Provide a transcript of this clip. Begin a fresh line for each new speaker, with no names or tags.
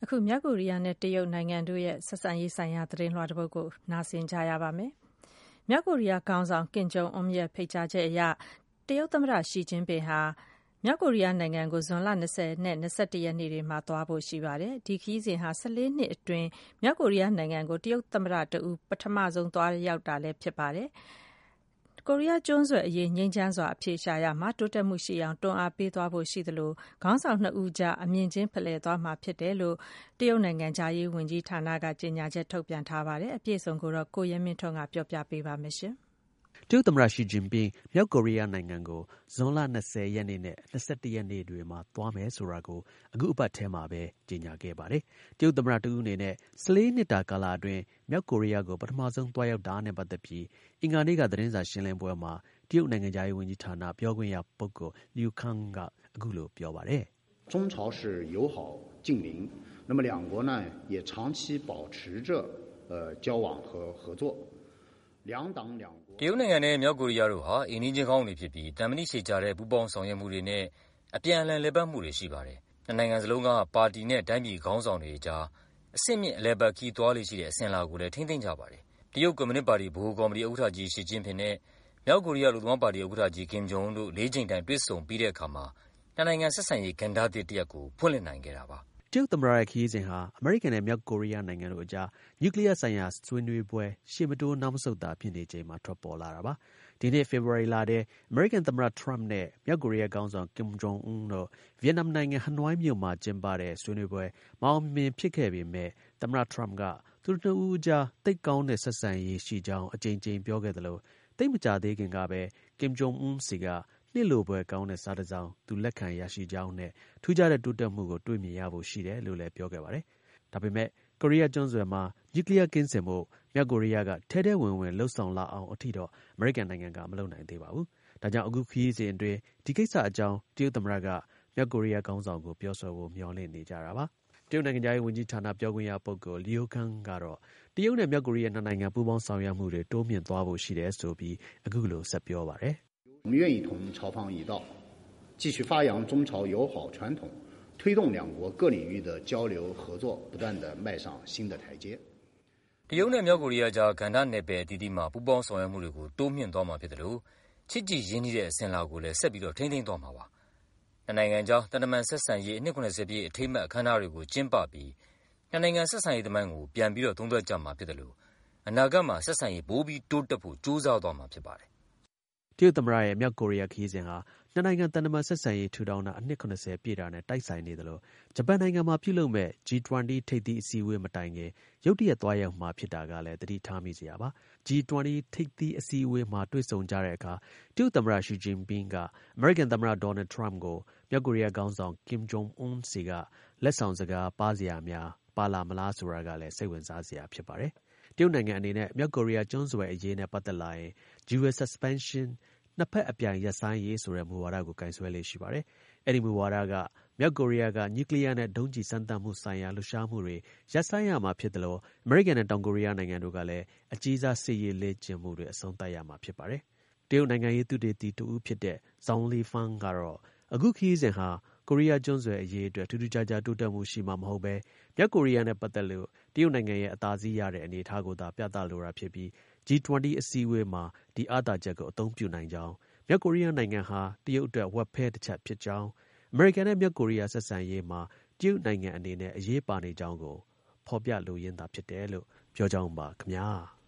အခုမြောက်ကိုရီးယားနဲ့တရုတ်နိုင်ငံတို့ရဲ့ဆက်ဆံရေးဆိုင်ရာသတင်းလွှာတစ်ပုဒ်ကိုနားဆင်ကြရပါမယ်။မြောက်ကိုရီးယားခေါင်းဆောင်ကင်ဂျုံအွန်းရဲ့ဖိတ်ကြားချက်အရတရုတ်သမ္မတရှီကျင်းပင်ဟာမြောက်ကိုရီးယားနိုင်ငံကိုဇွန်လ20နဲ့21ရက်နေ့တွေမှာသွားဖို့ရှိပါတယ်။ဒီခရီးစဉ်ဟာ14နှစ်အတွင်းမြောက်ကိုရီးယားနိုင်ငံကိုတရုတ်သမ္မတတဦးပထမဆုံးသွားရောက်တာလည်းဖြစ်ပါတယ်။ကိုရီးယားကျွန်းဆွယ်အရေးငြိမ်းချမ်းစွာအဖြေရှာရမှာတိုးတက်မှုရှိအောင်တွန်းအားပေးသွားဖို့ရှိသလိုခေါင်းဆောင်နှစ်ဦးကြားအမြင်ချင်းဖလှယ်သွားမှာဖြစ်တယ်လို့တရုတ်နိုင်ငံသားရေးဝန်ကြီးဌာနကကြေညာချက်ထုတ်ပြန်ထားပါတယ်။အပြည့်အစုံကိုတော့ကိုရဲမင်းထွန်းကပြောပြပေးပါမယ်ရှင်
။တရုတ်သမ္မတရှီကျင်းပင်မြောက်ကိုရီးယားနိုင်ငံကိုဇွန်လ20ရက်နေ့နဲ့21ရက်နေ့တွေမှာသွားမယ်ဆိုတာကိုအခုအပတ်ထဲမှာပဲကြေညာခဲ့ပါတယ်။တရုတ်သမ္မတတဦးအနေနဲ့14နှစ်တာကာလအတွင်းမြောက်ကိုရီးယားကိုပထမဆုံးသွားရောက်တာနဲ့ပတ်သက်ပြီးအင်္ဂါနေ့ကသတင်းစာရှင်းလင်းပွဲမှာတရုတ်နိုင်ငံသားရေးဝန်ကြီးဌာနပြောခွင့်ရပုဂ္ဂိုလ်Liu Kangကအခုလိုပြောပါတယ်
။中朝是友好近邻，那么两国呢也长期保持着交往和合作。
တရုတ်နိုင်ငံနဲ့မြောက်ကိုရီးယားတို့ဟာအိမ်နီးချင်းကောင်းတွေဖြစ်ပြီးတန်မဏိရှည်ကြတဲ့ပူးပေါင်းဆောင်ရွက်မှုတွေနဲ့အပြန်အလှန်လည်ပတ်မှုတွေရှိပါတယ်။နှစ်နိုင်ငံစလုံးကပါတီနဲ့တိုင်းပြည်ခေါင်းဆောင်တွေကြားအဆင့်မြင့်အလည်ပတ်ခီးသွားလေရှိတဲ့အစဉ်အလာကိုလည်းထိန်းသိမ်းကြပါတယ်။တရုတ်ကွန်မြူနစ်ပါတီဗဟိုကော်မတီဥက္ကဋ္ဌကြီးရှီကျင်းပင်နဲ့မြောက်ကိုရီးယားလူသမားပါတီဥက္ကဋ္ဌကြီးကင်ဂျုံအွန်းတို့၄ချိန်တိုင်တွေ့ဆုံပြီးတဲ့အခါမှာနှစ်နိုင်ငံဆက်ဆံရေးကဏ္ဍသစ်တစ်ရပ်ကိုဖွင့်လှစ်နိုင်ခဲ့တာပါ
။တရုတ်သမ္မတရဲ့ခရီးစဉ်ဟာအမေရိကန်နဲ့မြောက်ကိုရီးယားနိုင်ငံတို့အကြားနျူကလ িয়ার ဆိုင်ရာဆွေးနွေးပွဲရှေ့မတိုးနောက်မဆုတ်သာဖြစ်နေချိန်မှာထွက်ပေါ်လာတာပါ။ဒီနေ့ဖေဖော်ဝါရီလထဲအမေရိကန်သမ္မတထရမ့်နဲ့မြောက်ကိုရီးယားခေါင်းဆောင်ကင်ဂျုံအွန်းတို့ဗီယက်နမ်နိုင်ငံဟနွိုင်းမြို့မှာကျင်းပတဲ့ဆွေးနွေးပွဲမအောင်မြင်ဖြစ်ခဲ့ပေမဲ့သမ္မတထရမ့်ကသူတို့နှစ်ဦးအကြားသိပ်ကောင်းတဲ့ဆက်ဆံရေးရှိကြောင်းအကြိမ်ကြိမ်ပြောခဲ့သလိုသိပ်မကြာသေးခင်ကပဲကင်ဂျုံအွန်းစီကနှစ်လိုပွဲကောင်းတဲ့စားတစ်စောင်သူလက်ခံရရှိကြောင်းနဲ့ထူးခြားတဲ့တိုးတက်မှုကိုတွေ့မြင်ရဖို့ရှိတယ်လို့လည်းပြောခဲ့ပါတယ်။ဒါပေမဲ့ကိုရီးယားကျွန်းဆွယ်မှာနျူကလ িয়ার ကင်းစင်ဖို့မြောက်ကိုရီးယားကထဲထဲဝင်ဝင်လှုပ်ဆောင်လာအောင်အထိတော့အမေရိကန်နိုင်ငံကမလုပ်နိုင်သေးပါဘူး။ဒါကြောင့်အခုခရီးစဉ်အတွင်းဒီကိစ္စအကြောင်းတရုတ်သမ္မတကမြောက်ကိုရီးယားခေါင်းဆောင်ကိုပြောဆိုဖို့မျှော်လင့်နေကြတာပါ။တရုတ်နိုင်ငံသားရေးဝန်ကြီးဌာနပြောခွင့်ရပုဂ္ဂိုလ်Liu Kangကတော့တရုတ်နဲ့မြောက်ကိုရီးယားနှစ်နိုင်ငံပူးပေါင်းဆောင်ရွက်မှုတွေတိုးမြင့်သွားဖို့ရှိတယ်ဆိုပြီးအခုလိုဆက်ပြောပါတယ်
။我们愿意同朝方一道继续发扬中朝友好传统推动两国各领域的交流合作不断地迈上新的台阶
တရုတ်နဲ့မြောက်ကိုရီးယားကြားကဏ္ဍနယ်ပယ်အသီးသီးမှာပူးပေါင်းဆောင်ရွက်မှုတွေကိုတိုးမြင့်သွားမှာဖြစ်တယ်လို့ချစ်ကြည်ရင်းနှီးတဲ့အစဉ်အလာကိုလည်းဆက်ပြီးတော့ထိန်းသိမ်းသွားမှာပါ။နှစ်နိုင်ငံကြားတန်တမန်ဆက်ဆံရေးအနှစ်90ပြည့်အထိမ်းအမှတ်အခမ်းအနားတွေကိုကျင်းပပြီးနှစ်နိုင်ငံဆက်ဆံရေးသမိုင်းကိုပြန်ပြီးတော့သုံးသပ်ကြမှာဖြစ်တယ်လို့အနာဂတ်မှာဆက်ဆံရေးပိုပြီးတိုးတက်ဖို့ကြိုးစားသွားမှာဖြစ်ပါတယ်
။တရုတ်သမ္မတရဲ့မြောက်ကိုရီးယားခရီးစဉ်ဟာနှစ်နိုင်ငံတန်တမန်ဆက်ဆံရေးထူထောင်တာအနှစ်90ပြည့်တာနဲ့တိုက်ဆိုင်နေသလိုဂျပန်နိုင်ငံမှာပြုလုပ်မဲ့ G20 ထိပ်သီးအစည်းအဝေးမတိုင်ခင်ရုတ်တရက်သွားရောက်မှာဖြစ်တာကလည်းသတိထားမိစရာပါ။ G20 ထိပ်သီးအစည်းအဝေးမှာတွေ့ဆုံကြတဲ့အခါတရုတ်သမ္မတရှီကျင်းပင်ကအမေရိကန်သမ္မတဒေါ်နယ်ထရမ့်ကိုမြောက်ကိုရီးယားခေါင်းဆောင်ကင်ဂျုံအွန်းစီကလက်ဆောင်စကားပါးစရာများပါလာမလားဆိုတာကလည်းစိတ်ဝင်စားစရာဖြစ်ပါတယ်။တရုတ်နိုင်ငံအနေနဲ့မြောက်ကိုရီးယားကျွန်းဆွယ်အရေးနဲ့ပတ်သက်လာရင် Dual Suspensionနှစ်ဖက်အပြိုင်ရပ်ဆိုင်းရေးဆိုတဲ့မူဝါဒကိုကင်ဆွဲလေးရှိပါတယ်။အဲဒီမူဝါဒကမြောက်ကိုရီးယားကနျူကလ িয়ার နဲ့ဒုံးကျည်စမ်းသပ်မှုဆိုင်ရာလှုပ်ရှားမှုတွေရပ်ဆိုင်းရမှာဖြစ်တယ်လို့အမေရိကန်နဲ့တောင်ကိုရီးယားနိုင်ငံတို့ကလည်းအကြီးစားစစ်ရေးလေ့ကျင့်မှုတွေအဆုံးသတ်ရမှာဖြစ်ပါတယ်။တရုတ်နိုင်ငံရေးသုတေသီတဦးဖြစ်တဲ့ Zhang Lifang ကတော့အခုခရီးစဉ်ဟာကိုရီးယားကျွန်းဆွယ်အရေးအတွက်ထူးထူးခြားခြားတိုးတက်မှုရှိမှာမဟုတ်ဘဲမြောက်ကိုရီးယားနဲ့ပတ်သက်လို့တရုတ်နိုင်ငံရဲ့အသာစီးရတဲ့အနေအထားကိုသာပြသလိုတာဖြစ်ပြီး G20 အစည်းအဝေးမှာဒီအားသာချက်ကိုအသုံးပြုနိုင်ကြောင်းမြောက်ကိုရီးယားနိုင်ငံဟာတရုတ်အတွက်ဝက်ဖဲတစ်ချက်ဖြစ်ကြောင်းအမေရိကန်နဲ့မြောက်ကိုရီးယားဆက်ဆံရေးမှာတရုတ်နိုင်ငံအနေနဲ့အရေးပါနေကြောင်းကိုဖော်ပြလိုရင်းသာဖြစ်တယ်လို့ပြောကြောင်းပါခင်ဗျာ။